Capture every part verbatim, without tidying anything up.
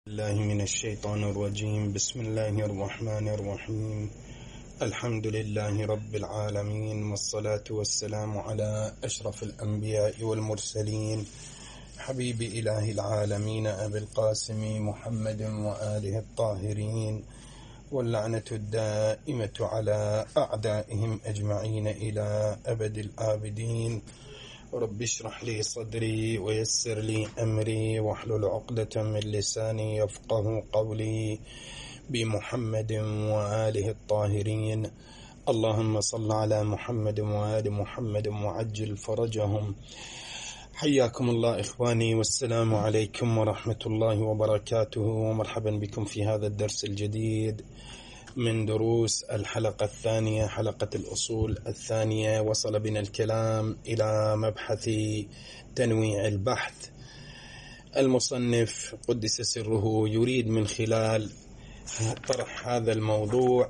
الله من الشيطان الرجيم. بسم الله الرحمن الرحيم. الحمد لله رب العالمين، والصلاة والسلام على أشرف الأنبياء والمرسلين، حبيب إله العالمين أبي القاسم محمد وآله الطاهرين، واللعنة الدائمة على أعدائهم أجمعين إلى أبد الآبدين. رب اشرح لي صدري ويسر لي أمري واحلل عقدة من لساني يفقه قولي، بمحمد وآله الطاهرين. اللهم صل على محمد وآل محمد وعجل فرجهم. حياكم الله إخواني، والسلام عليكم ورحمة الله وبركاته، ومرحبا بكم في هذا الدرس الجديد من دروس الحلقة الثانية، حلقة الأصول الثانية. وصل بنا الكلام إلى مبحث تنويع البحث. المصنف قدس سره يريد من خلال طرح هذا الموضوع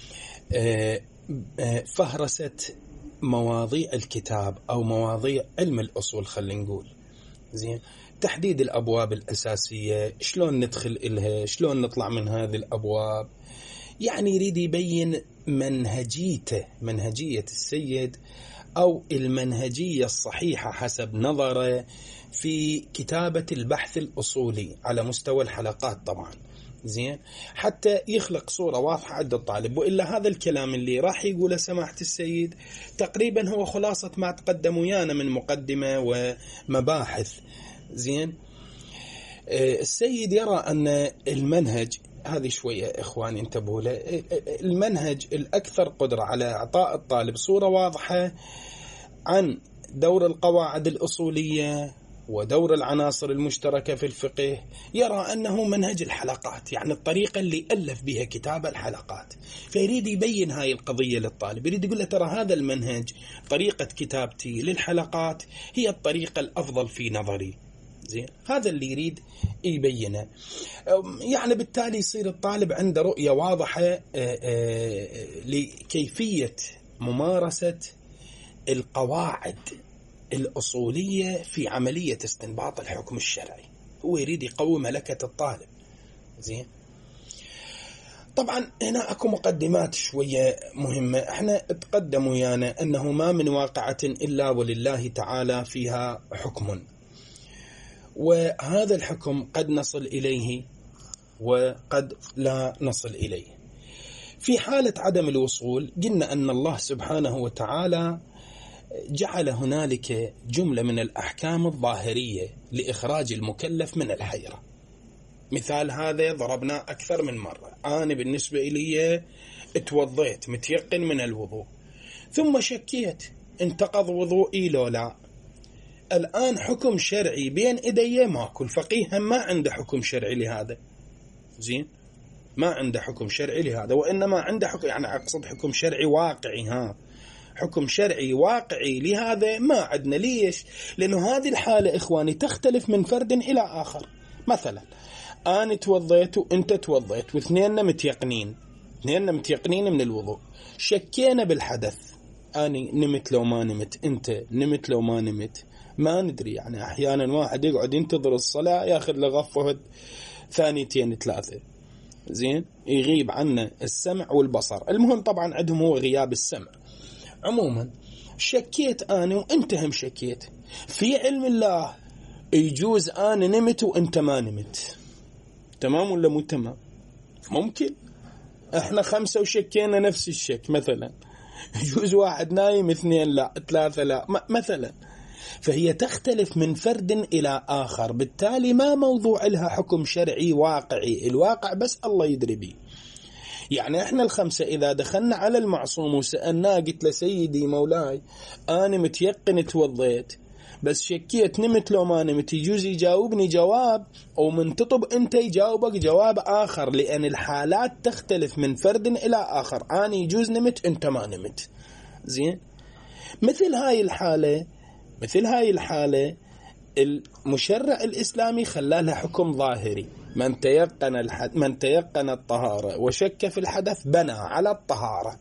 فهرسة مواضيع الكتاب أو مواضيع علم الأصول، خلينا نقول زين، تحديد الأبواب الأساسية، شلون ندخل إلها، شلون نطلع من هذه الأبواب. يعني يريد يبين منهجيته، منهجية السيد أو المنهجية الصحيحة حسب نظره في كتابة البحث الأصولي على مستوى الحلقات طبعا، زين، حتى يخلق صورة واضحة عند الطالب. وإلا هذا الكلام اللي راح يقوله سماحة السيد تقريبا هو خلاصة ما تقدم ويانا من مقدمة ومباحث، زين. السيد يرى أن المنهج، هذه شوية إخواني انتبهوا له، المنهج الأكثر قدرة على إعطاء الطالب صورة واضحة عن دور القواعد الأصولية ودور العناصر المشتركة في الفقه، يرى أنه منهج الحلقات، يعني الطريقة اللي ألف بها كتاب الحلقات. فيريد يبين هاي القضية للطالب، يريد يقول له ترى هذا المنهج، طريقة كتابتي للحلقات هي الطريقة الأفضل في نظري، زين. هذا اللي يريد يبينه، يعني بالتالي يصير الطالب عنده رؤية واضحة لكيفية ممارسة القواعد الأصولية في عملية استنباط الحكم الشرعي. هو يريد يقوي ملكة الطالب، زين. طبعا هنا أكو مقدمات شوية مهمة. احنا تقدم ويانا أنه ما من واقعة إلا ولله تعالى فيها حكم، وهذا الحكم قد نصل إليه وقد لا نصل إليه. في حالة عدم الوصول قلنا أن الله سبحانه وتعالى جعل هنالك جملة من الأحكام الظاهرية لإخراج المكلف من الحيرة. مثال هذا ضربنا أكثر من مرة. أنا بالنسبة إلي اتوضيت متيقن من الوضوء، ثم شكيت انتقض وضوئي لو لا. الآن حكم شرعي بين إيدي ماكو، الفقيه ما عنده حكم شرعي لهذا، زين، ما عنده حكم شرعي لهذا، وإنما عنده حكم، يعني أقصد حكم شرعي واقعي، ها حكم شرعي واقعي لهذا ما عندنا. ليش؟ لأنه هذه الحالة إخواني تختلف من فرد إلى آخر. مثلا أنا توضيت وأنت توضيت واثنيننا متيقنين، اثنيننا متيقنين من الوضوء، شكينا بالحدث، أنا نمت لو ما نمت، أنت نمت لو ما نمت، ما ندري. يعني أحيانا واحد يقعد ينتظر الصلاة ياخذ له غفوة ثانيتين ثلاثة، زين، يغيب عنه السمع والبصر. المهم طبعا عندهم هو غياب السمع. عموما شكيت أنا وأنت هم شكيت. في علم الله يجوز أنا نمت وأنت ما نمت، تمام ولا مو تمام؟ ممكن احنا خمسة وشكينا نفس الشك مثلا، يجوز واحد نايم اثنين لا، ثلاثة لا مثلا. فهي تختلف من فرد إلى آخر، بالتالي ما موضوع لها حكم شرعي واقعي، الواقع بس الله يدري به. يعني احنا الخمسة إذا دخلنا على المعصوم وسألناه، قلت له سيدي مولاي أنا متيقن توضيت بس شكيت نمت لو ما نمت، يجوز يجاوبني جواب، أو من تطب أنت يجاوبك جواب آخر، لأن الحالات تختلف من فرد إلى آخر. أنا يجوز نمت أنت ما نمت، زين. مثل هاي الحالة مثل هاي الحالة المشرع الإسلامي خلالها حكم ظاهري. من تيقن الحد من تيقن الطهارة وشك في الحدث بنى على الطهارة،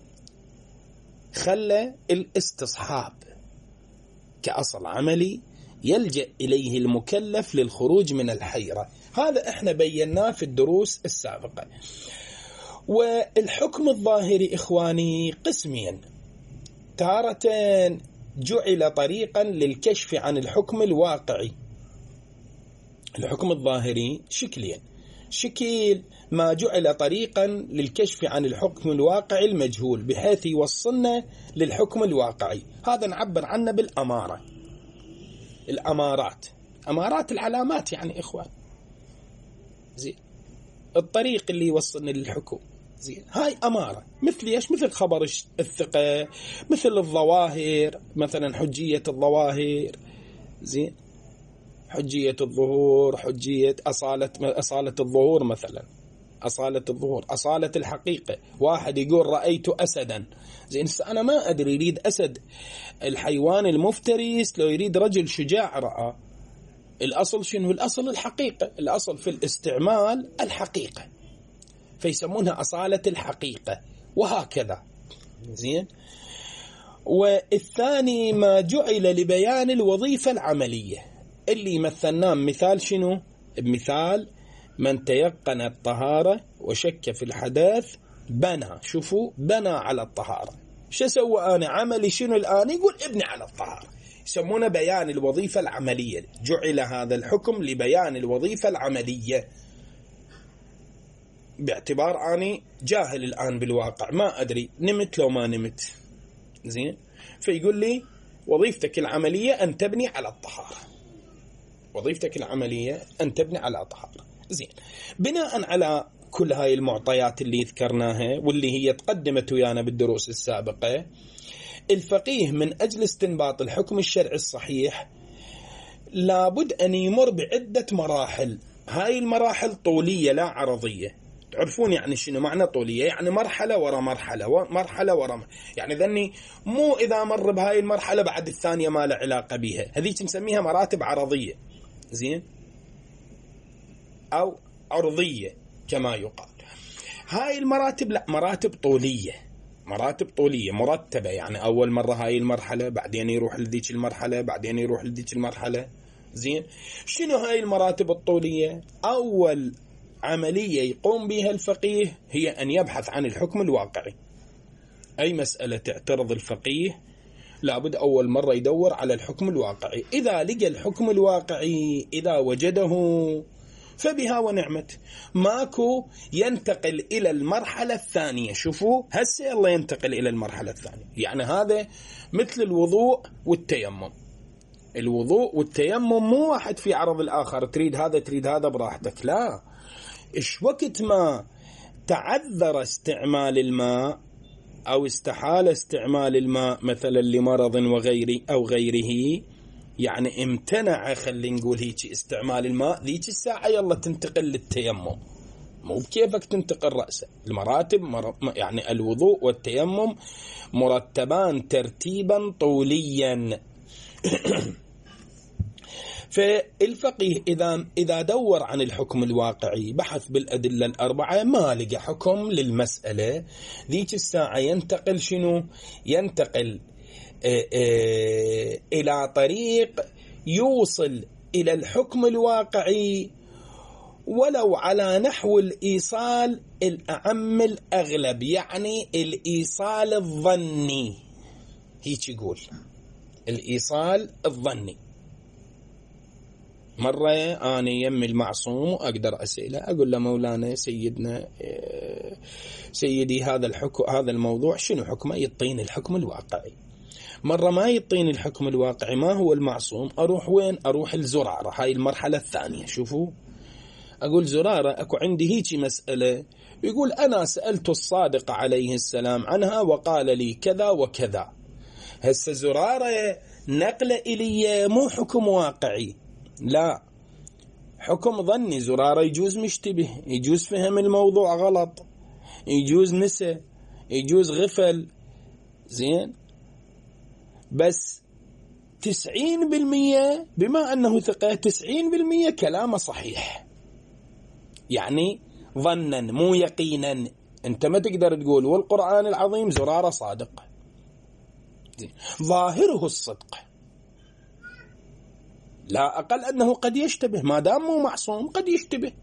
خلى الاستصحاب كأصل عملي يلجأ إليه المكلف للخروج من الحيرة. هذا احنا بيناه في الدروس السابقة. والحكم الظاهري إخواني قسمين، تارة جعل طريقا للكشف عن الحكم الواقعي. الحكم الظاهري شكلين: شكل ما جعل طريقا للكشف عن الحكم الواقعي المجهول بحيث يوصلنا للحكم الواقعي، هذا نعبر عنه بالأمارة. الأمارات، أمارات العلامات يعني إخوان، زين، الطريق اللي يوصلنا للحكم، زين، هاي أمارة. مثل إيش؟ مثل خبر الثقة، مثل الظواهر، مثلا حجية الظواهر، زين، حجية الظهور، حجية أصالة أصالة الظهور، مثلا أصالة الظهور، أصالة الحقيقة. واحد يقول رأيت أسدا، زين، أنا ما أدري يريد أسد الحيوان المفترس لو يريد رجل شجاع رأى. الأصل شنو؟ الأصل الحقيقة، الأصل في الاستعمال الحقيقة، فيسمونها أصالة الحقيقة، وهكذا، زين. والثاني ما جعل لبيان الوظيفة العملية، اللي مثلناه مثال شنو؟ بمثال من تيقن الطهارة وشك في الحدث بنى، شوفوا، بنى على الطهارة. شو سوى أنا؟ عملي شنو الآن؟ يقول ابني على الطهارة. يسمونه بيان الوظيفة العملية. جعل هذا الحكم لبيان الوظيفة العملية، باعتبار أني جاهل الآن بالواقع، ما أدري نمت لو ما نمت، زين، فيقول لي وظيفتك العملية أن تبني على الطهارة، وظيفتك العملية أن تبني على طهارة، زين. بناء على كل هاي المعطيات اللي ذكرناها واللي هي تقدمت ويانا بالدروس السابقة، الفقيه من أجل استنباط الحكم الشرعي الصحيح لابد أن يمر بعدة مراحل. هاي المراحل طولية لا عرضية. تعرفون يعني شنو معنى طولية؟ يعني مرحلة ورا مرحلة مرحلة ورا مرحلة. يعني ذني مو إذا مر بهاي المرحلة بعد الثانية ما له علاقة بها، هذيك نسميها مراتب عرضية، زين، أو عرضية كما يقال. هاي المراتب لا، مراتب طولية، مراتب طولية مرتبة. يعني أول مرة هاي المرحلة، بعدين يروح لذيك المرحلة، بعدين يروح لذيك المرحلة، زين. شنو هاي المراتب الطولية؟ أول عملية يقوم بها الفقيه هي أن يبحث عن الحكم الواقعي. أي مسألة تعترض الفقيه لابد أول مرة يدور على الحكم الواقعي. إذا لقى الحكم الواقعي، إذا وجده فبها ونعمت، ماكو ينتقل إلى المرحلة الثانية. شوفوا هسه الله ينتقل إلى المرحلة الثانية. يعني هذا مثل الوضوء والتيمم. الوضوء والتيمم مو واحد في عرض الآخر، تريد هذا تريد هذا براحتك، لا. إيش وقت ما تعذر استعمال الماء أو استحال استعمال الماء مثلا لمرض وغيره أو غيره، يعني امتنع، خلينا نقول هيك، استعمال الماء، ذيك الساعة يلا تنتقل للتيمم. مو بكيفك تنتقل رأسا. المراتب مر... يعني الوضوء والتيمم مرتبان ترتيبا طوليا. فالفقيه إذا إذا دور عن الحكم الواقعي، بحث بالأدلة الأربعة، ما لقى حكم للمسألة، ذيك الساعة ينتقل شنو؟ ينتقل اه اه إلى طريق يوصل إلى الحكم الواقعي ولو على نحو الإيصال الأعم الأغلب، يعني الإيصال الظني. هيك يقول الإيصال الظني. مرة أنا يم المعصوم وأقدر أسأله، أقول له مولانا سيدنا سيدي هذا الحكم هذا الموضوع شنو حكمه؟ يعطيني الحكم الواقعي. مرة ما يعطيني الحكم الواقعي، ما هو المعصوم، أروح وين؟ أروح الزرارة، هاي المرحلة الثانية. شوفوا، أقول زرارة أكو عندي هيك مسألة، يقول أنا سألت الصادق عليه السلام عنها وقال لي كذا وكذا. هسه زرارة نقل إلي مو حكم واقعي، لا، حكم ظني. زرارة يجوز مشتبه، يجوز فهم الموضوع غلط، يجوز نسى، يجوز غفل، زين. بس تسعين بالمية بما أنه ثقة، تسعين بالمية كلامه صحيح، يعني ظنا مو يقينا. أنت ما تقدر تقول والقرآن العظيم زرارة صادق، ظاهره الصدق، لا أقل أنه قد يشتبه، ما دام مو معصوم قد يشتبه.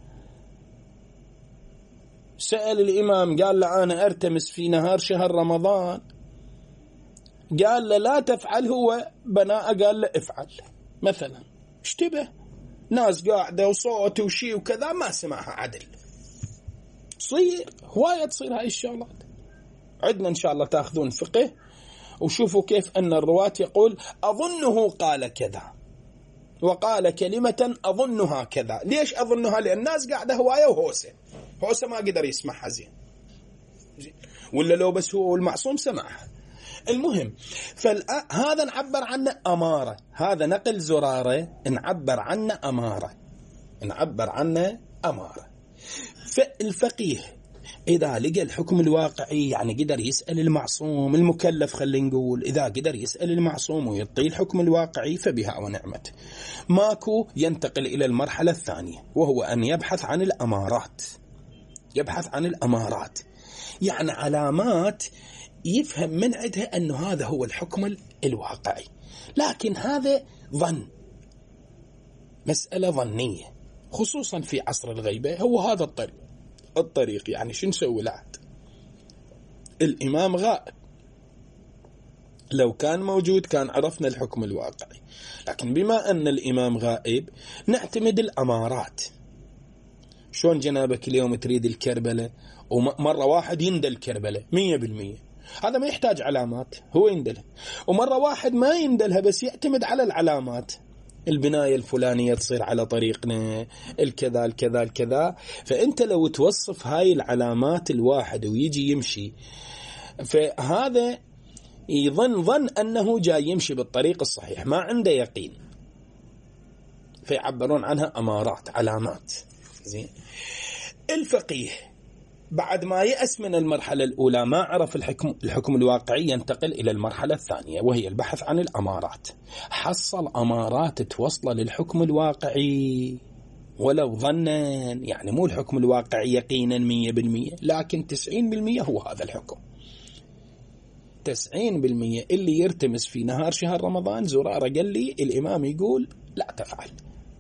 سأل الإمام قال له أنا أرتمس في نهار شهر رمضان، قال له لا تفعل، هو بناء قال له افعل مثلا. اشتبه، ناس قاعدة وصوت وشي وكذا ما سمعها عدل. تصير هواية، تصير هاي الشغلات. عندنا إن شاء الله تأخذون فقه وشوفوا كيف أن الرواة يقول أظنه قال كذا وقال كلمة أظنها كذا. ليش أظنها؟ لأن الناس قاعدة هواية وهوسة، هوسة ما قدر يسمعها زين، ولا لو بس هو المعصوم سمعها. المهم، فهذا نعبر عنه أمارة، هذا نقل زرارة نعبر عنه أمارة، نعبر عنه أمارة. فالفقيه إذا لقى الحكم الواقعي، يعني قدر يسأل المعصوم المكلف، خلينا نقول إذا قدر يسأل المعصوم ويعطيه الحكم الواقعي فبها ونعمت. ماكو ينتقل إلى المرحلة الثانية، وهو أن يبحث عن الأمارات. يبحث عن الأمارات يعني علامات يفهم من عندها أنه هذا هو الحكم الواقعي، لكن هذا ظن، مسألة ظنية، خصوصا في عصر الغيبة. هو هذا الطريق الطريق يعني شو نسوي لعد؟ الإمام غائب، لو كان موجود كان عرفنا الحكم الواقعي، لكن بما أن الإمام غائب نعتمد الأمارات. شلون جنابك اليوم تريد الكربلة ومرة واحد يندل الكربلة مية بالمية، هذا ما يحتاج علامات، هو يندلها. ومرة واحد ما يندلها بس يعتمد على العلامات، البناية الفلانية تصير على طريقنا، الكذا الكذا الكذا. فأنت لو توصف هاي العلامات الواحد ويجي يمشي، فهذا يظن ظن أنه جاي يمشي بالطريق الصحيح، ما عنده يقين، فيعبرون عنها أمارات، علامات. زين. الفقيه بعد ما يأس من المرحلة الأولى، ما عرف الحكم, الحكم الواقعي، ينتقل إلى المرحلة الثانية وهي البحث عن الأمارات. حصل أمارات توصل للحكم الواقعي ولو ظنا، يعني مو الحكم الواقعي يقينا مية بالمية، لكن تسعين بالمية هو هذا الحكم. تسعين بالمية اللي يرتمس في نهار شهر رمضان، زرارة قال لي الإمام يقول لا تفعل،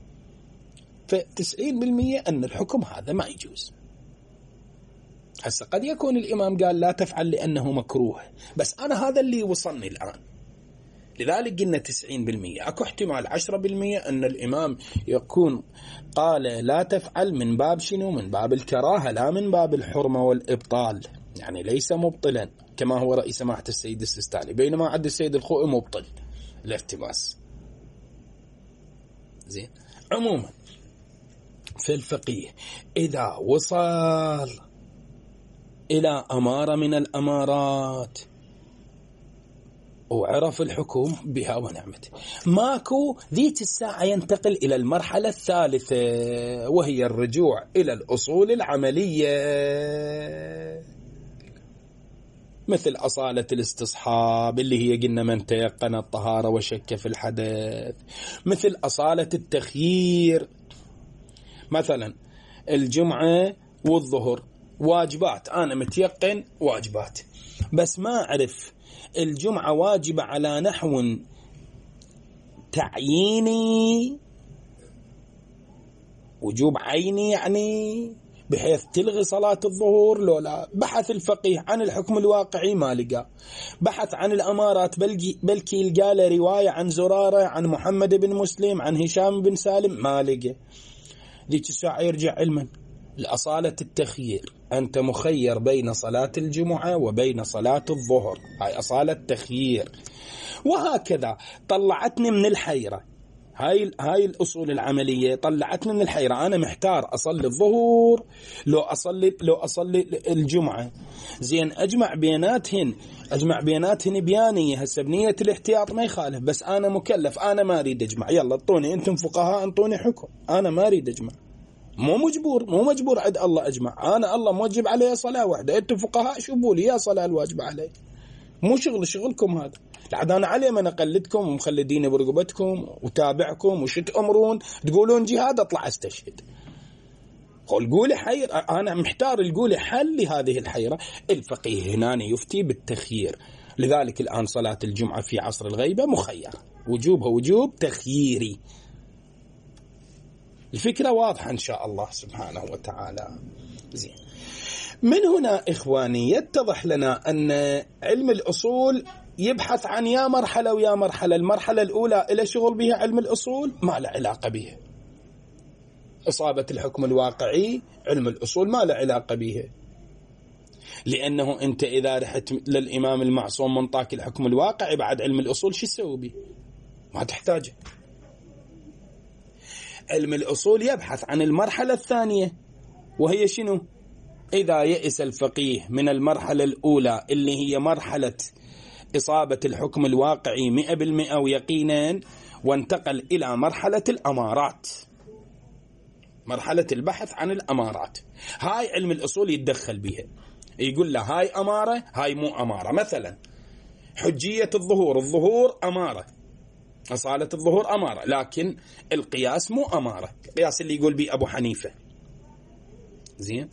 فتسعين بالمية أن الحكم هذا ما يجوز. هسه قد يكون الإمام قال لا تفعل لأنه مكروه، بس أنا هذا اللي وصلني الآن، لذلك قلنا تسعين بالمية. أكو احتمال عشرة بالمية أن الإمام يكون قال لا تفعل من باب شنو؟ من باب الكراهة، لا من باب الحرمة والإبطال، يعني ليس مبطلا كما هو رأي سماحة السيد السيستاني، بينما عد السيد الخوئي مبطل الارتباس. زين. عموما في الفقيه إذا وصل إلى أمارة من الأمارات وعرف الحكم بها ونعمته، ماكو ذيك الساعة ينتقل إلى المرحلة الثالثة وهي الرجوع إلى الأصول العملية، مثل أصالة الاستصحاب اللي هي قلنا من تيقن الطهارة وشك في الحدث، مثل أصالة التخيير، مثلا الجمعة والظهر واجبات، أنا متيقن واجبات، بس ما أعرف الجمعة واجبة على نحو تعييني، وجوب عيني يعني بحيث تلغي صلاة الظهور لو لا. بحث الفقيه عن الحكم الواقعي ما لقى، بحث عن الأمارات بلكي لقى له رواية عن زرارة عن محمد بن مسلم عن هشام بن سالم ما لقى. ذيك الساعة يرجع علما لأصالة التخيير، أنت مخير بين صلاة الجمعة وبين صلاة الظهر، هاي أصالة التخيير. وهكذا طلعتني من الحيرة، هاي هاي الأصول العملية طلعتني من الحيرة، أنا محتار أصلي الظهر لو أصلي لو أصلي الجمعة. زين، أجمع بيناتهن أجمع بيناتهن بيانية، هسه بنية الاحتياط ما يخالف، بس أنا مكلف، أنا ما أريد أجمع، يلا اعطوني أنتم فقهاء انطوني حكم، أنا ما أريد أجمع، مو مجبور مو مجبور عند الله أجمع، أنا الله موجب علي صلاة واحدة، أنتم فقهاء شوفوا لي يا صلاة الواجب علي، مو شغل شغلكم هذا. لعد أنا علي من أقلدكم ومخلدين برقبتكم وتابعكم وش تأمرون، تقولون جهاد أطلع استشهد. قول قولي حير، أنا محتار، القولي حل لهذه الحيرة. الفقيه هنا يفتي بالتخيير، لذلك الآن صلاة الجمعة في عصر الغيبة مخير، وجوبها وجوب تخييري، الفكرة واضحة إن شاء الله سبحانه وتعالى. زين، من هنا إخواني يتضح لنا أن علم الأصول يبحث عن يا مرحلة ويا مرحلة. المرحلة الأولى إلى شغل بها علم الأصول ما له علاقة بها. إصابة الحكم الواقعي علم الأصول ما له علاقة بها، لأنه أنت إذا رحت للإمام المعصوم منطاك الحكم الواقعي بعد علم الأصول شو تسوي به؟ ما تحتاجه. علم الأصول يبحث عن المرحلة الثانية، وهي شنو؟ إذا يئس الفقيه من المرحلة الأولى اللي هي مرحلة إصابة الحكم الواقعي مئة بالمئة ويقينا، وانتقل إلى مرحلة الأمارات، مرحلة البحث عن الأمارات، هاي علم الأصول يتدخل بها، يقول له هاي أمارة هاي مو أمارة. مثلا حجية الظهور، الظهور أمارة، أصالة الظهور أمارة، لكن القياس مو أمارة، القياس اللي يقول بي أبو حنيفة. زين،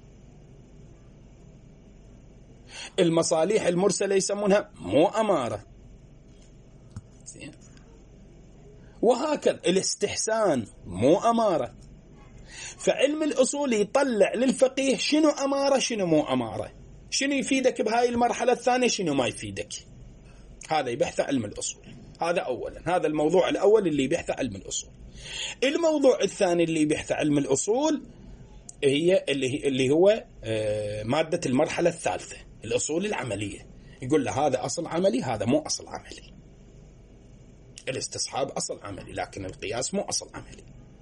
المصالح المرسلة يسمونها مو أمارة. زين، وهكذا الاستحسان مو أمارة. فعلم الأصول يطلع للفقيه شنو أمارة شنو مو أمارة، شنو يفيدك بهاي المرحلة الثانية شنو ما يفيدك. هذا يبحث علم الأصول. هذا أولا، هذا الموضوع الأول اللي يبحث علم الأصول. الموضوع الثاني اللي يبحث علم الأصول هي اللي اللي هو مادة المرحلة الثالثة، الأصول العملية. يقول له هذا أصل عملي هذا مو أصل عملي. الاستصحاب أصل عملي لكن القياس مو أصل عملي.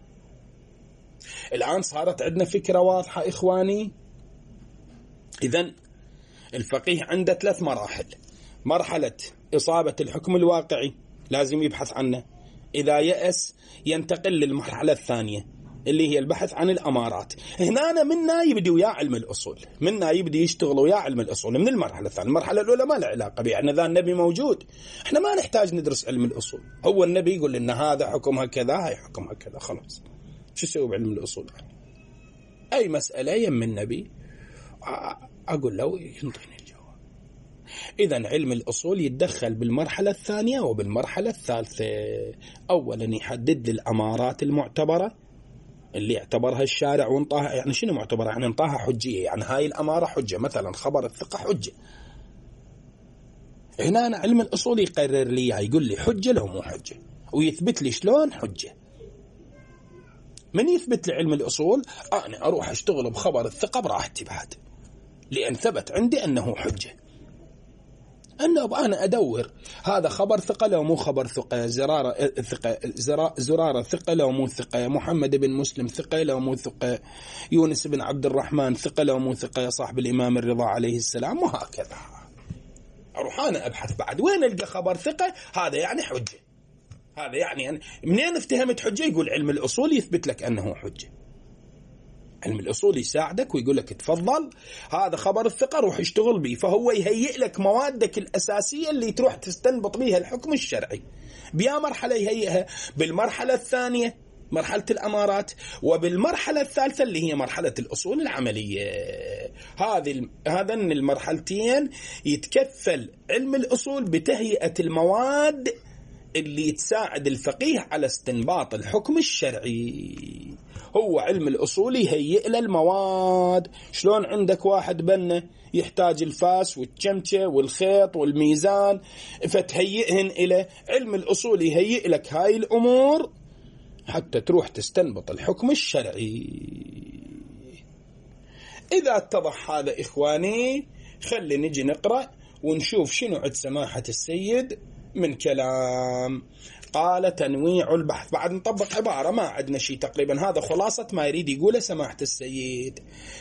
الآن صارت عندنا فكرة واضحة إخواني. إذن الفقيه عنده ثلاث مراحل. مرحلة إصابة الحكم الواقعي لازم يبحث عنه، إذا يأس ينتقل للمرحلة الثانية اللي هي البحث عن الأمارات. هنا منا يبدي ويا علم الأصول، منا يبدي يشتغل ويا علم الأصول من المرحلة الثانية. المرحلة الأولى ما له علاقة بها، احنا ذا النبي موجود، احنا ما نحتاج ندرس علم الأصول. هو النبي يقول لنا هذا حكمها كذا هاي حكمها كذا، خلاص شو يسوي بعلم الأصول؟ أي مسألة يم النبي أقول له ينطيني الجواب. إذن علم الأصول يتدخل بالمرحلة الثانية وبالمرحلة الثالثة. أولا يحدد الأمارات المعتبرة اللي اعتبرها الشارع وانطاها. يعني شنو معتبرة؟ يعني انطاها حجية، يعني هاي الأمارة حجة، مثلا خبر الثقة حجة. هنا أنا علم الأصول يقرر لي، يقول لي حجة لو مو حجة، ويثبت لي شلون حجة. من يثبت لي علم الأصول؟ أنا أروح أشتغل بخبر الثقة براحتي بعد، لأن ثبت عندي أنه حجة. أنه أنا أدور هذا خبر ثقة لو مو خبر ثقة، زرارة ثقة زرارة ثقة لو مو ثقة، محمد بن مسلم ثقة لو مو ثقة، يونس بن عبد الرحمن ثقة لو مو ثقة، صاحب الإمام الرضا عليه السلام، وهكذا. أروح أنا أبحث بعد وين ألقى خبر ثقة، هذا يعني حجة، هذا يعني منين افتهمت حجة؟ يقول علم الأصول يثبت لك أنه حجة. علم الأصول يساعدك ويقول لك تفضل هذا خبر الثقة روح اشتغل به، فهو يهيئ لك موادك الأساسية اللي تروح تستنبط بها الحكم الشرعي. بيا مرحلة يهيئها، بالمرحلة الثانية مرحلة الأمارات، وبالمرحلة الثالثة اللي هي مرحلة الأصول العملية. هذه هذين المرحلتين يتكفل علم الأصول بتهيئة المواد اللي تساعد الفقيه على استنباط الحكم الشرعي. هو علم الأصول يهيئ له المواد. شلون عندك واحد بنا يحتاج الفاس والشمشة والخيط والميزان فتهيئهن إلى علم الأصول يهيئ لك هاي الأمور حتى تروح تستنبط الحكم الشرعي. إذا اتضح هذا إخواني خلي نجي نقرأ ونشوف شنو عند سماحة السيد من كلام. قال تنويع البحث، بعد نطبق عبارة ما عندنا شيء تقريبا، هذا خلاصة ما يريد يقوله سماحة السيد.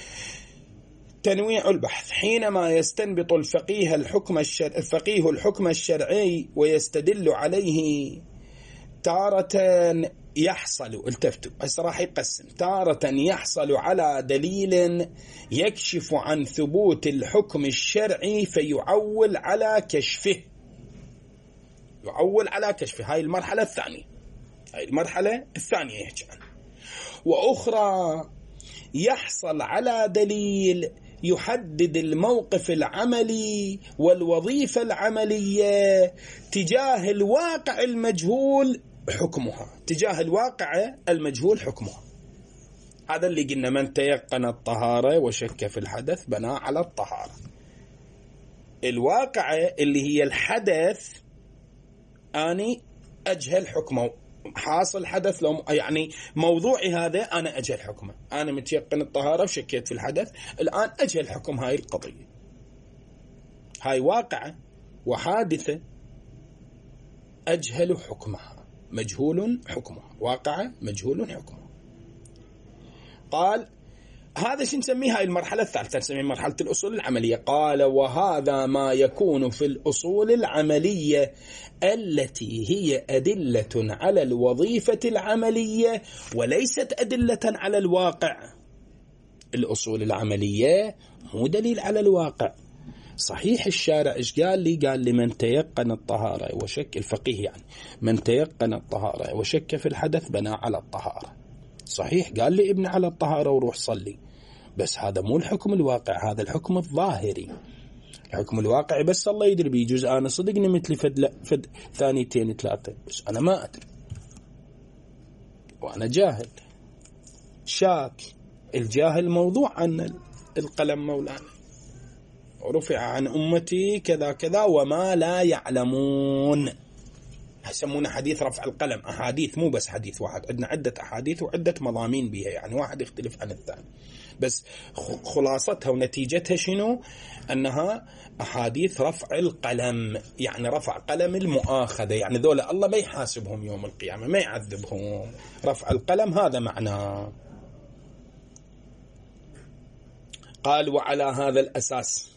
تنويع البحث حينما يستنبط الفقيه الحكم الشرعي الفقيه الحكم الشرعي ويستدل عليه تارة يحصل التفتوا الصراحة يقسم تارة يحصل على دليل يكشف عن ثبوت الحكم الشرعي فيعول على كشفه. يعول على كشفه، هاي المرحلة الثانية، هاي المرحلة الثانية يحكي عنها. وأخرى يحصل على دليل يحدد الموقف العملي والوظيفة العملية تجاه الواقع المجهول حكمها، تجاه الواقعة المجهول حكمها. هذا اللي قلنا من تيقن الطهارة وشك في الحدث بنى على الطهارة. الواقعة اللي هي الحدث أني أجهل حكمه، حاصل حدث لو يعني موضوعي هذا أنا أجهل حكمه، أنا متيقن الطهارة وشكيت في الحدث، الآن أجهل حكم هاي القضية. هاي واقعة وحادثة أجهل حكمها، مجهول حكمها، واقعة مجهول حكمها. قال هذا شو نسميه؟ هاي المرحلة الثالثة نسميه مرحلة الأصول العملية. قال وهذا ما يكون في الأصول العملية التي هي أدلة على الوظيفة العملية وليست أدلة على الواقع. الأصول العملية مو دليل على الواقع. صحيح الشارع إيش قال لي؟ قال لي من تيقن الطهارة وشك، الفقيه يعني، من تيقن الطهارة وشك في الحدث بنى على الطهارة. صحيح قال لي ابن على الطهارة وروح صلي، بس هذا مو الحكم الواقع، هذا الحكم الظاهري. الحكم الواقعي بس الله يدري بيه، جزء أنا صدقني مثلي فد, لا فد ثانيتين ثلاثة، بس أنا ما أدري وأنا جاهل شاك. الجاهل موضوع عن القلم مولانا، ورفع عن أمتي كذا كذا وما لا يعلمون، يسمونه حديث رفع القلم. أحاديث مو بس حديث واحد، عندنا عدة أحاديث وعدة مضامين بها، يعني واحد يختلف عن الثاني، بس خلاصتها ونتيجتها شنو؟ أنها أحاديث رفع القلم، يعني رفع قلم المؤاخذة، يعني ذولا الله ما يحاسبهم يوم القيامة، ما يعذبهم، رفع القلم هذا معناه. قال وعلى هذا الأساس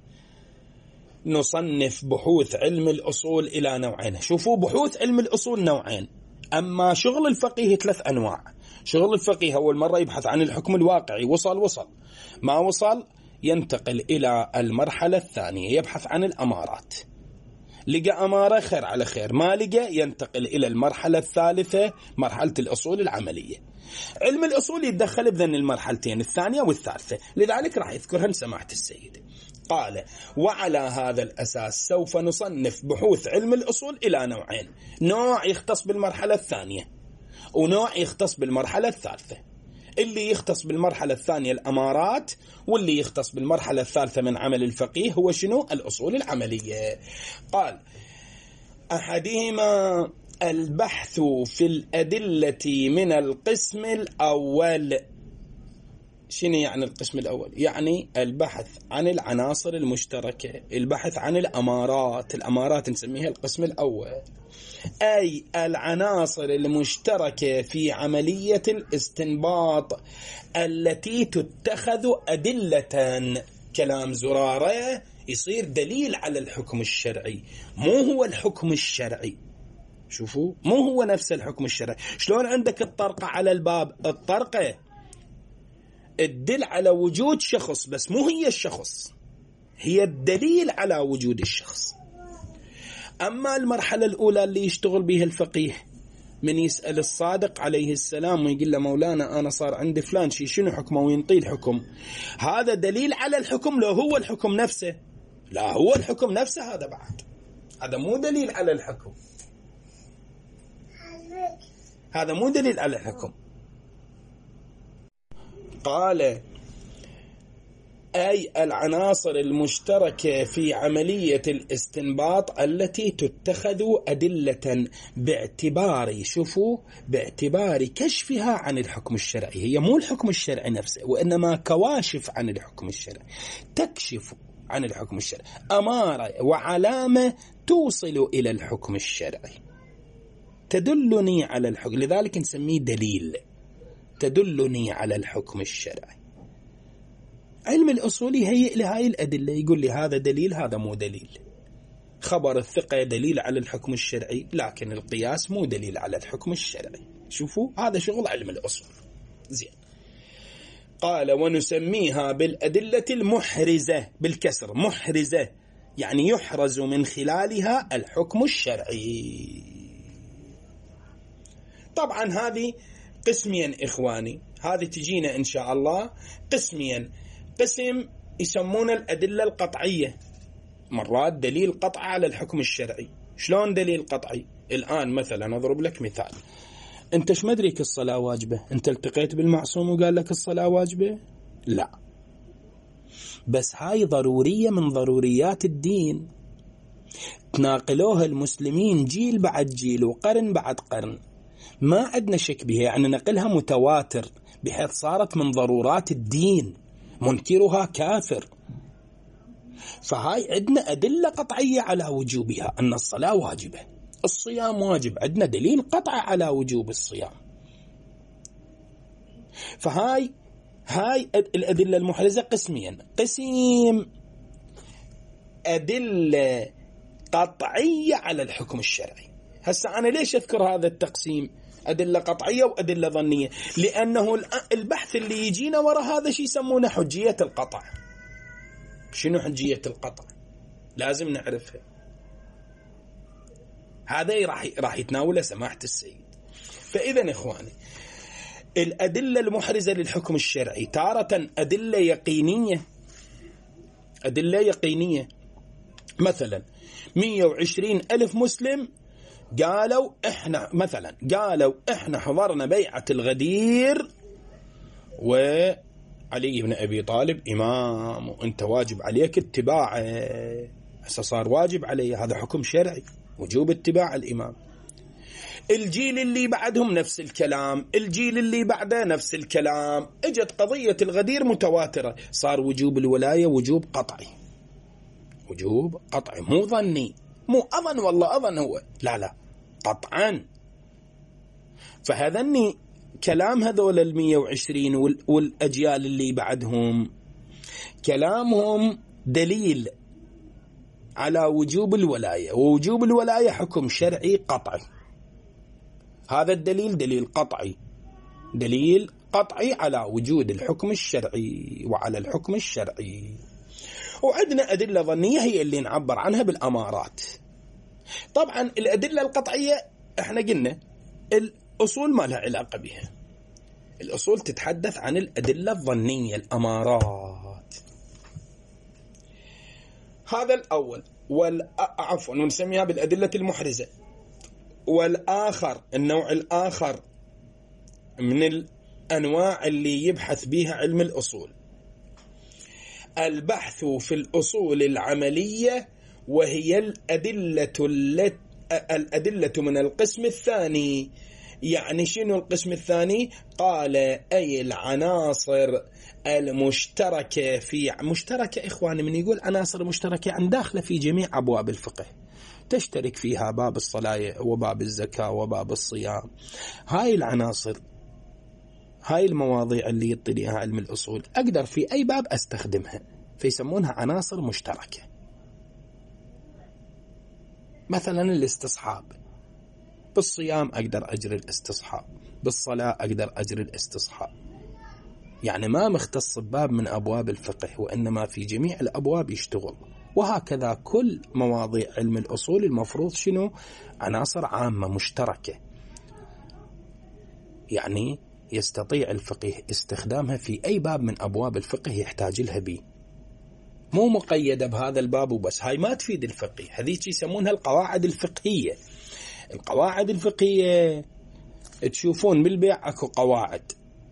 نصنف بحوث علم الأصول إلى نوعين. شوفوا بحوث علم الأصول نوعين، أما شغل الفقيه ثلاث أنواع. شغل الفقيه أول مرة يبحث عن الحكم الواقعي، وصل وصل، ما وصل ينتقل إلى المرحلة الثانية يبحث عن الأمارات، لقى أمارة خير على خير، ما لقى ينتقل إلى المرحلة الثالثة مرحلة الأصول العملية. علم الأصول يتدخل بذن المرحلتين الثانية والثالثة، لذلك راح يذكرها سماحة السيد. قال وعلى هذا الأساس سوف نصنف بحوث علم الأصول إلى نوعين، نوع يختص بالمرحلة الثانية ونوع يختص بالمرحلة الثالثة. اللي يختص بالمرحلة الثانية الأمارات، واللي يختص بالمرحلة الثالثة من عمل الفقيه هو شنو؟ الأصول العملية. قال أحدهما البحث في الأدلة من القسم الأول. شنو يعني القسم الأول؟ يعني البحث عن العناصر المشتركة، البحث عن الأمارات، الأمارات نسميها القسم الأول، أي العناصر المشتركة في عملية الاستنباط التي تتخذ أدلة. كلام زرارة يصير دليل على الحكم الشرعي، مو هو الحكم الشرعي. شوفوا مو هو نفس الحكم الشرعي. شلون عندك الطرقة على الباب؟ الطرقة الدل على وجود شخص، بس مو هي الشخص، هي الدليل على وجود الشخص. أما المرحلة الأولى اللي يشتغل بها الفقيه، من يسأل الصادق عليه السلام ويقول له مولانا أنا صار عندي فلان شي، شنو حكمه؟ وينطي الحكم، هذا دليل على الحكم لو هو الحكم نفسه. لا هو الحكم نفسه هذا بعد، هذا مو دليل على الحكم، هذا مو دليل على الحكم. قال أي العناصر المشتركة في عملية الاستنباط التي تتخذ أدلة باعتبار، شوفوا، باعتبار كشفها عن الحكم الشرعي. هي مو الحكم الشرعي نفسه، وإنما كواشف عن الحكم الشرعي، تكشف عن الحكم الشرعي، أمارة وعلامة توصل إلى الحكم الشرعي، تدلني على الحكم، لذلك نسميه دليل، تدلني على الحكم الشرعي. علم الأصول يهيئ لهاي الأدلة، يقول لي هذا دليل هذا مو دليل. خبر الثقة دليل على الحكم الشرعي، لكن القياس مو دليل على الحكم الشرعي. شوفوا هذا شغل علم الأصول. زين. قال ونسميها بالأدلة المحرزة، بالكسر، محرزة يعني يحرز من خلالها الحكم الشرعي. طبعا هذه قسمين إخواني، هذه تجينا إن شاء الله قسمين. قسم يسمونه الأدلة القطعية، مرات دليل قطع على الحكم الشرعي، شلون دليل قطعي؟ الآن مثلا أضرب لك مثال، أنت ايش مدريك الصلاة واجبة؟ أنت التقيت بالمعصوم وقال لك الصلاة واجبة؟ لا، بس هاي ضرورية من ضروريات الدين، تناقلوها المسلمين جيل بعد جيل وقرن بعد قرن، ما عندنا شك بها، يعني نقلها متواتر بحيث صارت من ضرورات الدين، منكرها كافر. فهاي عندنا أدلة قطعية على وجوبها، أن الصلاة واجبة، الصيام واجب، عندنا دليل قطع على وجوب الصيام. فهاي هاي الأدلة المحرزة قسمين، قسم أدلة قطعية على الحكم الشرعي. هسا أنا ليش أذكر هذا التقسيم أدلة قطعية وأدلة ظنية؟ لأنه البحث اللي يجينا وراء هذا شيء يسمونه حجية القطع. شنو حجية القطع؟ لازم نعرفها، هذا راح راح يتناوله سماحة السيد. فإذا إخواني، الأدلة المحرزة للحكم الشرعي تارة أدلة يقينية، أدلة يقينية، مثلا مئة وعشرين ألف مسلم قالوا إحنا مثلا قالوا إحنا حضرنا بيعة الغدير وعلي بن أبي طالب إمام وأنت واجب عليك اتباعه، هسه صار واجب علي، هذا حكم شرعي وجوب اتباع الإمام. الجيل اللي بعدهم نفس الكلام، الجيل اللي بعده نفس الكلام، اجت قضية الغدير متواترة، صار وجوب الولاية وجوب قطعي، وجوب قطعي مو ظني، مو أظن والله أظن هو، لا لا قطعا. فهذني كلام هذول المية وعشرين والأجيال اللي بعدهم كلامهم دليل على وجوب الولاية، ووجوب الولاية حكم شرعي قطعي. هذا الدليل دليل قطعي، دليل قطعي على وجود الحكم الشرعي وعلى الحكم الشرعي. وعندنا أدلة ظنية هي اللي نعبر عنها بالأمارات. طبعا الأدلة القطعية احنا قلنا الأصول ما لها علاقة بها، الأصول تتحدث عن الأدلة الظنية الأمارات. هذا الأول والعفو نسميها بالأدلة المحرزة. والآخر النوع الآخر من الأنواع اللي يبحث بها علم الأصول البحث في الأصول العملية، وهي الأدلة الأدلة من القسم الثاني. يعني شنو القسم الثاني؟ قال أي العناصر المشتركة في مشتركة إخواني، من يقول عناصر مشتركة عن داخله في جميع أبواب الفقه، تشترك فيها باب الصلاة وباب الزكاة وباب الصيام. هاي العناصر، هاي المواضيع اللي يطلعها علم الأصول أقدر في أي باب أستخدمها، فيسمونها عناصر مشتركة. مثلا الاستصحاب، بالصيام أقدر أجري الاستصحاب، بالصلاة أقدر أجري الاستصحاب، يعني ما مختص بباب من أبواب الفقه، وإنما في جميع الأبواب يشتغل. وهكذا كل مواضيع علم الأصول المفروض شنو؟ عناصر عامة مشتركة، يعني يستطيع الفقيه استخدامها في أي باب من أبواب الفقه يحتاج لها بي، مو مقيدة بهذا الباب وبس. هاي ما تفيد الفقيه، هذيك يسمونها القواعد الفقهية. القواعد الفقهية تشوفون بالبيع أكو قواعد،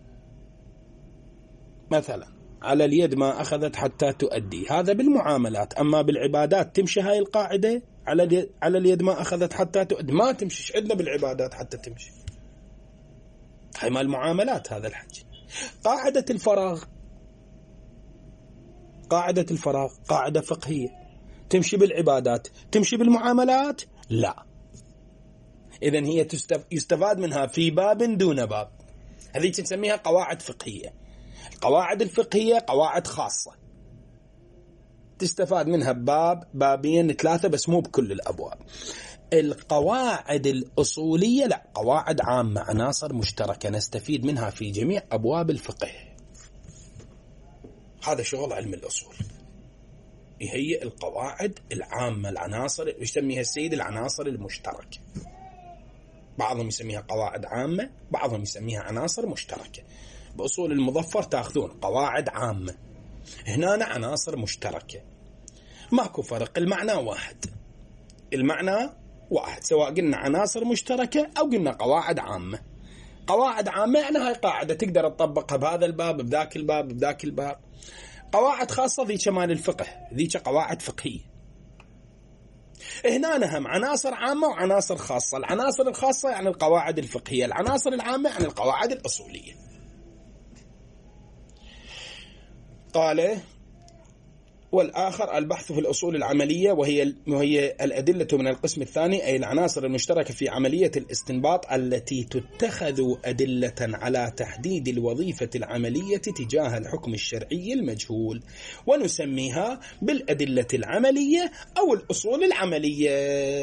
مثلا على اليد ما أخذت حتى تؤدي، هذا بالمعاملات. أما بالعبادات تمشي هاي القاعدة؟ على اليد, على اليد ما أخذت حتى تؤدي ما تمشي. عندنا بالعبادات حتى تمشي، هاي ما المعاملات هذا الحج. قاعدة الفراغ، قاعدة الفراغ قاعدة فقهية، تمشي بالعبادات تمشي بالمعاملات؟ لا. إذن هي يستفاد منها في باب دون باب، هذه نسميها قواعد فقهية. القواعد الفقهية قواعد خاصة تستفاد منها بباب بابين ثلاثة بس، مو بكل الأبواب. القواعد الأصولية لا، قواعد عامة، عناصر مشتركة نستفيد منها في جميع أبواب الفقه. هذا شغل علم الأصول، هي القواعد العامة، العناصر يسميها السيد العناصر المشتركة. بعضهم يسميها قواعد عامة، بعضهم يسميها عناصر مشتركة. بأصول المظفر تأخذون قواعد عامة، هنا عناصر مشتركة، ماكو فرق، المعنى واحد، المعنى واحد، سواء قلنا عناصر مشتركة أو قلنا قواعد عامة. قواعد عامة يعني هاي قاعدة تقدر تطبقها بهذا الباب بذاك الباب بذاك الباب. قواعد خاصة ذي شمال الفقه، ذي قواعد فقهية. هنا نهم عناصر عامة وعناصر خاصة. العناصر الخاصة يعني القواعد الفقهية، العناصر العامة يعني القواعد الأصولية. قال والآخر البحث في الأصول العملية وهي وهي الأدلة من القسم الثاني، أي العناصر المشتركة في عملية الاستنباط التي تتخذ أدلة على تحديد الوظيفة العملية تجاه الحكم الشرعي المجهول، ونسميها بالأدلة العملية أو الأصول العملية.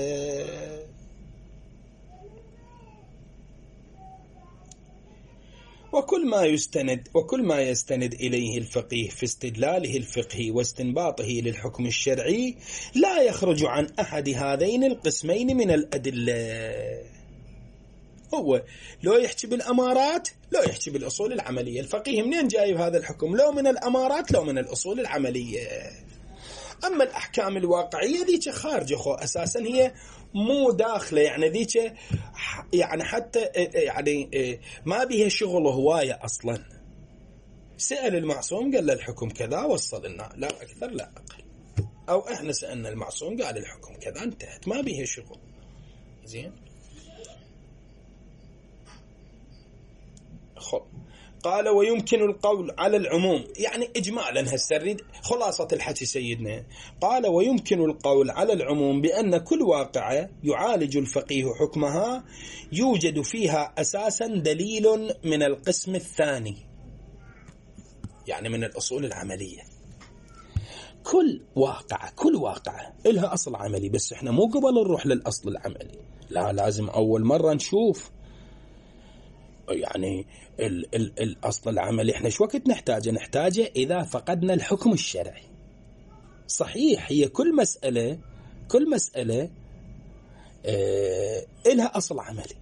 وكل ما يستند وكل ما يستند إليه الفقيه في استدلاله الفقهي واستنباطه للحكم الشرعي لا يخرج عن أحد هذين القسمين من الأدلة. هو لو يحكي بالأمارات لو يحكي بالأصول العملية. الفقيه منين جايب هذا الحكم؟ لو من الأمارات لو من الأصول العملية. أما الأحكام الواقعية ذيك خارجة خو أساسا، هي مو داخلة، يعني ذيك يعني حتى يعني ما بيها شغل هواية أصلا. سأل المعصوم قال له الحكم كذا وصل لنا، لا أكثر لا أقل. أو إحنا سألنا المعصوم قال الحكم كذا، انتهت، ما بيها شغل. زين. خب قال ويمكن القول على العموم، يعني إجمالا هالسريد خلاصة الحكي سيدنا. قال ويمكن القول على العموم بأن كل واقعة يعالج الفقيه حكمها يوجد فيها أساسا دليل من القسم الثاني، يعني من الأصول العملية. كل واقعة كل واقعة إلها أصل عملي، بس إحنا مو قبل نروح للأصل العملي، لا، لازم أول مرة نشوف يعني ال ال الأصل العملي. إحنا شو وقت نحتاجه؟ نحتاجه إذا فقدنا الحكم الشرعي. صحيح هي كل مسألة كل مسألة آه إلها أصل عملي،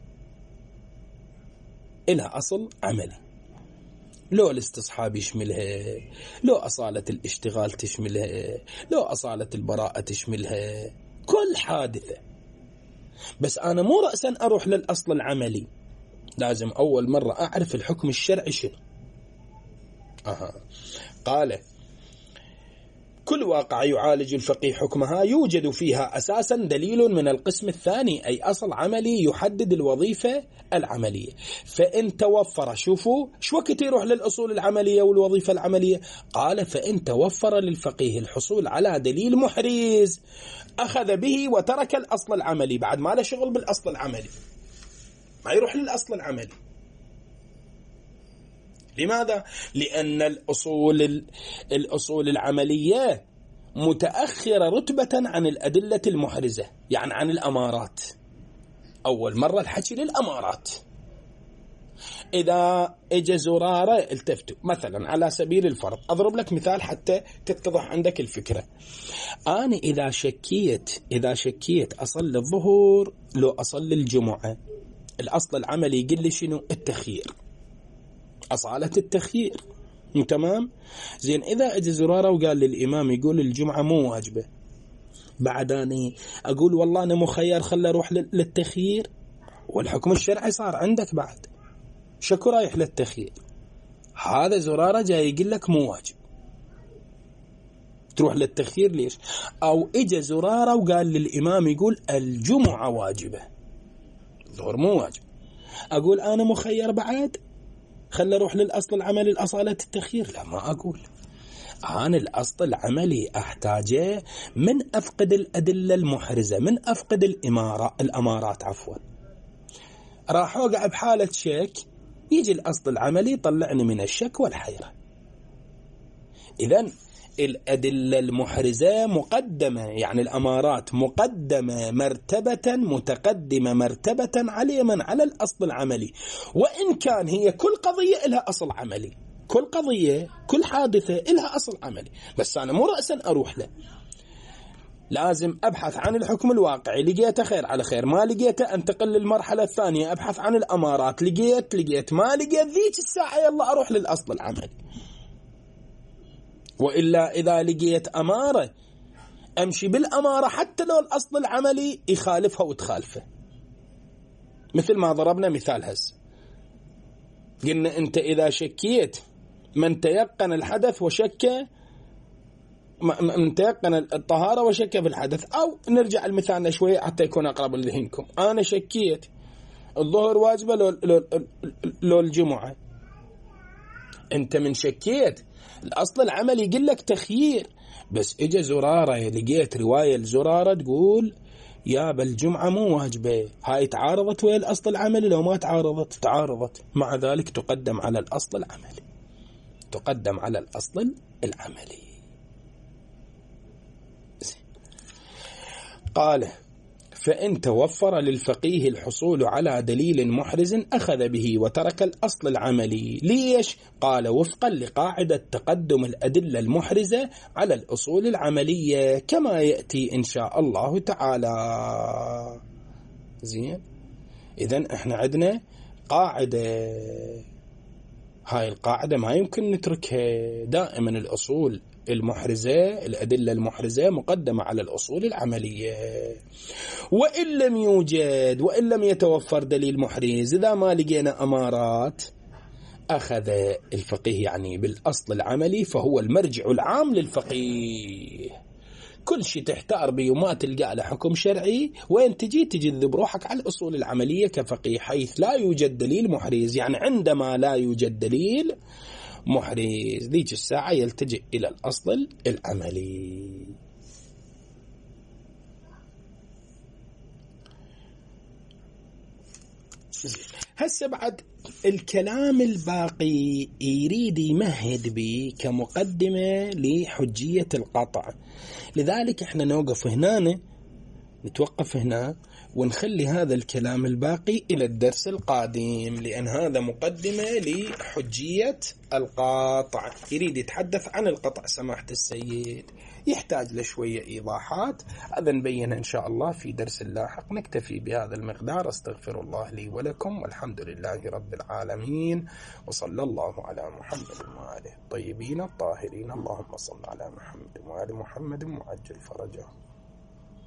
إلها أصل عملي. لو الاستصحاب يشملها، لو أصالة الاشتغال تشملها، لو أصالة البراءة تشملها، كل حادثة. بس أنا مو رأسا أروح للأصل العملي، لازم أول مرة أعرف الحكم الشرعي شنو. أها. قال كل واقع يعالج الفقيه حكمها يوجد فيها أساسا دليل من القسم الثاني، أي أصل عملي يحدد الوظيفة العملية. فإن توفر، شوفوا شو وقت يروح للأصول العملية والوظيفة العملية. قال فإن توفر للفقيه الحصول على دليل محرز أخذ به وترك الأصل العملي، بعد ما له شغل بالأصل العملي، ما يروح للأصل العملي. لماذا؟ لأن الأصول الأصول العملية متأخرة رتبة عن الأدلة المحرزة، يعني عن الأمارات. أول مرة الحكي للأمارات. إذا إجا زرارة التفتوا مثلا على سبيل الفرض، أضرب لك مثال حتى تتضح عندك الفكرة. أنا إذا شكيت إذا شكيت أصلي الظهر لو أصلي الجمعة، الأصل العملي يقول لي شنو؟ التخيير، أصالة التخيير. تمام. زين، إذا أجي زرارة وقال للإمام يقول الجمعة مو واجبة، بعد أنا أقول والله أنا مخير خلي أروح للتخيير، والحكم الشرعي صار عندك بعد، شكو رايح للتخيير؟ هذا زرارة جاي يقول لك مو واجب، تروح للتخيير ليش؟ أو إجا زرارة وقال للإمام يقول الجمعة واجبة، الظهر مو واجب، أقول أنا مخير بعد خلي أروح للأصل العملي الأصالة التخيير؟ لا، ما أقول. أنا الأصل العملي أحتاجه من أفقد الأدلة المحرزة، من أفقد الإمارة الأمارات عفوا، راح أوقع بحالة شك، يجي الأصل العملي يطلعني من الشك والحيرة. إذن الأدلة المحرزة مقدمة، يعني الأمارات مقدمة مرتبة متقدمة مرتبة على من على الأصل العملي، وإن كان هي كل قضية لها أصل عملي، كل قضية كل حادثة لها أصل عملي، بس أنا مو رأسا أروح له، لازم أبحث عن الحكم الواقعي، لقيته خير على خير، ما لقيته أنتقل للمرحلة الثانية أبحث عن الأمارات، لقيت لقيت ما لقيت ذيك الساعة يلا أروح للأصل العملي. وإلا إذا لقيت أمارة أمشي بالأمارة حتى لو الأصل العملي يخالفها وتخالفه. مثل ما ضربنا مثال هز، قلنا أنت إذا شكيت من تيقن الحدث وشك من تيقن الطهارة وشك في الحدث، أو نرجع المثال شوية حتى يكون أقرب لذهنكم. أنا شكيت الظهر واجبة لو, لو, لو الجمعة، أنت من شكيت الأصل العملي يقول لك تخيير، بس إجا زرارة لقيت رواية الزرارة تقول يا بالجمعة مو واجبة، هاي تعارضت ويا الأصل العملي. لو ما تعارضت تعارضت، مع ذلك تقدم على الأصل العملي، تقدم على الأصل العملي. قال فإن توفر للفقيه الحصول على دليل محرز أخذ به وترك الأصل العملي. ليش؟ قال وفقا لقاعدة تقدم الأدلة المحرزة على الأصول العملية كما يأتي إن شاء الله تعالى. زين، إذن إحنا عندنا قاعدة، هاي القاعدة ما يمكن نتركها. دائما الأصول المحرزة، الأدلة المحرزة مقدمة على الأصول العملية. وإن لم يوجد وإن لم يتوفر دليل محرز، إذا ما لقينا أمارات، أخذ الفقيه يعني بالأصل العملي، فهو المرجع العام للفقيه. كل شيء تحتار به وما تلقى له حكم شرعي، وين تجي تجذب روحك على الأصول العملية كفقيه، حيث لا يوجد دليل محرز. يعني عندما لا يوجد دليل محرز، ذيك الساعة يلتجئ إلى الأصل العملي. هسه بعد الكلام الباقي يريد يمهد به كمقدمة لحجية القطع. لذلك احنا نوقف هنا، نتوقف هنا ونخلي هذا الكلام الباقي إلى الدرس القادم، لأن هذا مقدمة لحجية القطع. يريد يتحدث عن القطع سماحة السيد، يحتاج لشوية إيضاحات، هذا نبين إن شاء الله في درس لاحق. نكتفي بهذا المقدار. استغفر الله لي ولكم، والحمد لله رب العالمين، وصلى الله على محمد وآله الطيبين الطاهرين. اللهم صل على محمد وآل محمد وعجل فرجه.